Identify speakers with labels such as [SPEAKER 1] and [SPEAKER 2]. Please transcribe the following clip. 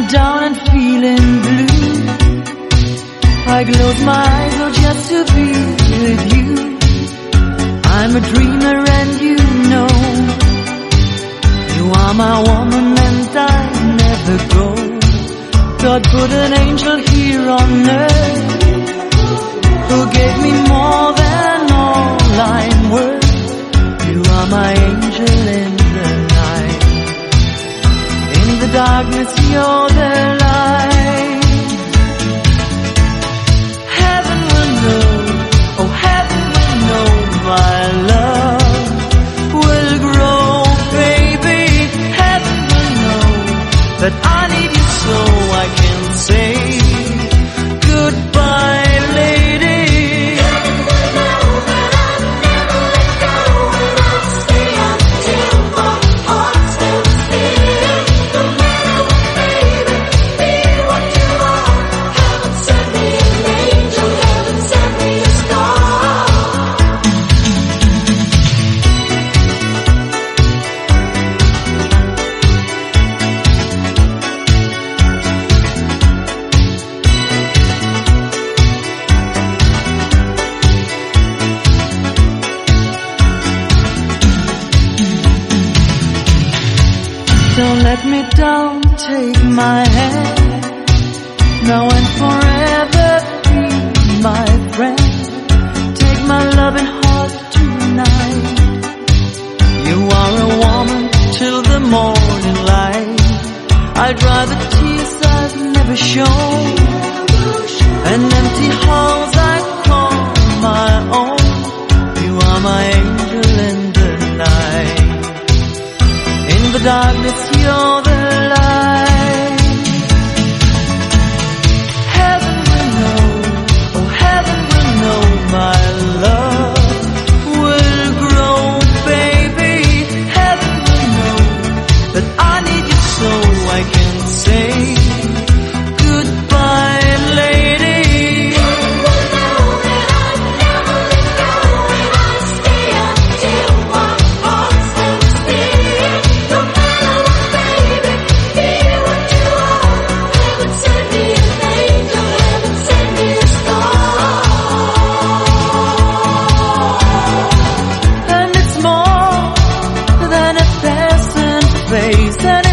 [SPEAKER 1] down and feeling blue. I close my eyes, oh, just to be with you. I'm a dreamer and you know you are my woman and I never go. God put an angel here on earth who gave me more than all I'm worth. You are my angel in the night. In the darkness you're the light. Heaven will know, oh heaven will know my love will grow, baby. Heaven will know that I need you so I can say goodbye, lady. Heaven will know that I'll never let go and I'll stay until my heart stands still. No matter what, baby, be what you are. Heaven sent me an angel, heaven sent me a star. Don't let me down, take my hand, now and forever be my friend. Take my loving heart tonight. You are a woman till the morning light. I'll dry the tears I've never shown, an empty house I call my own. You are my angel in the night. In the darkness you're the light. Heaven will know, oh heaven will know my love will grow, baby. Heaven will know that I need you so I can say goodbye, lady. Heaven will know that I'll never let go and I'll stay until my heart stands still. No matter what, baby, be what you are. Heaven sent me an angel, heaven sent me a star. And it's more than a passing phase. And